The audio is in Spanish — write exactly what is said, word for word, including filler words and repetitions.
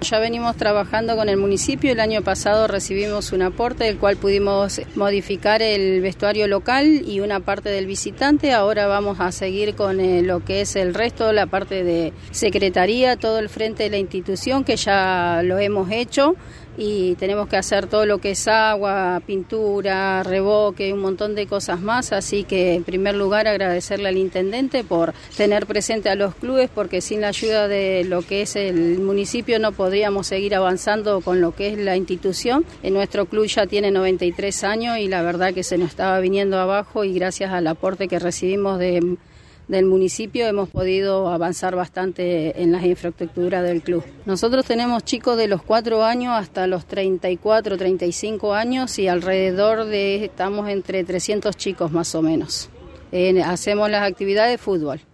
ya venimos trabajando con el municipio. El año pasado recibimos un aporte del cual pudimos modificar el vestuario local y una parte del visitante. Ahora vamos a seguir con eh, lo que es el resto, la parte de secretaría, todo el frente de la institución, que ya lo hemos hecho. Y tenemos que hacer todo lo que es agua, pintura, revoque, un montón de cosas más, así que en primer lugar agradecerle al intendente por tener presente a los clubes, porque sin la ayuda de lo que es el municipio no podríamos seguir avanzando con lo que es la institución. En nuestro club ya tiene noventa y tres años y la verdad que se nos estaba viniendo abajo, y gracias al aporte que recibimos de del municipio hemos podido avanzar bastante en las infraestructuras del club. Nosotros tenemos chicos de los cuatro años hasta los treinta y cuatro, treinta y cinco años, y alrededor de, estamos entre trescientos chicos más o menos. Eh, hacemos las actividades de fútbol.